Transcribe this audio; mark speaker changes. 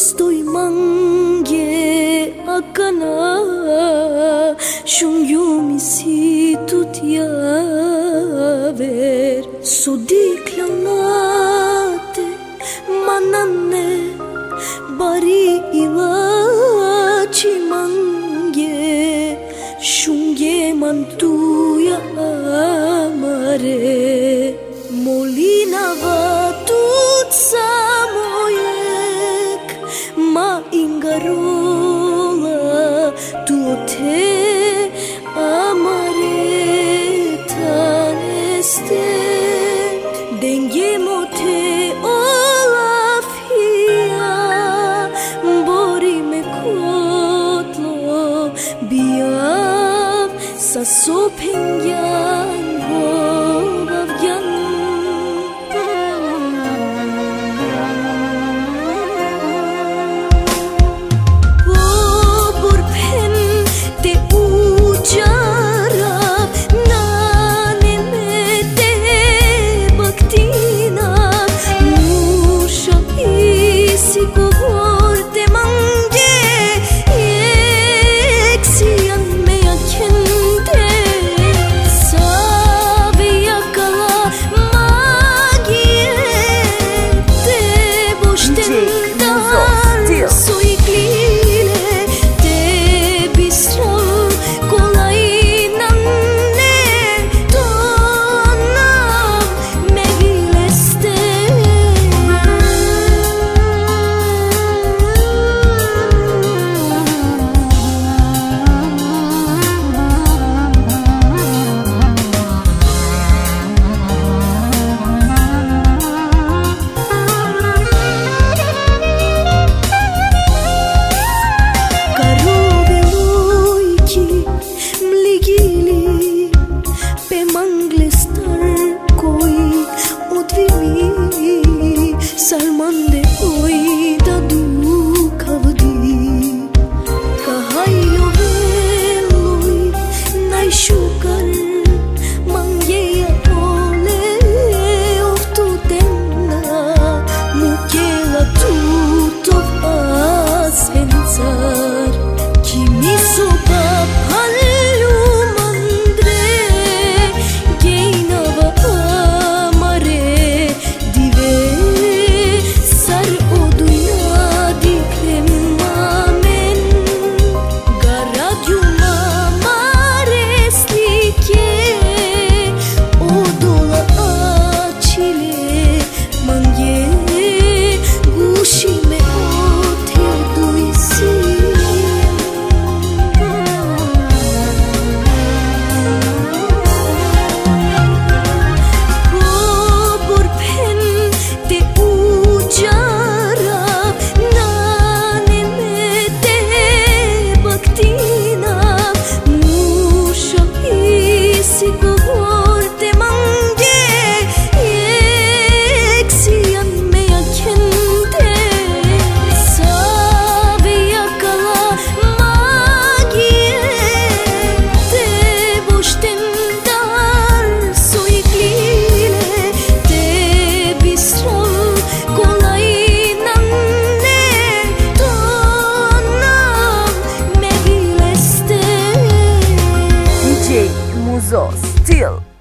Speaker 1: stoi mange akana shungyumi si tutia ver sodik launate mananne bari ilaci mange shungye mantuya amare molina vatut samoyek ma ingarola tuote amare taneste denge mote olafia bori me kotlo biav sa sopengyan hovavyan Sarmande oi dadu kavdi kahailo veloi nai shukar mangeya ole oftu tenna mukela tutov asensar kimi soba pallu mandre geinava amare dive
Speaker 2: Muzo Still.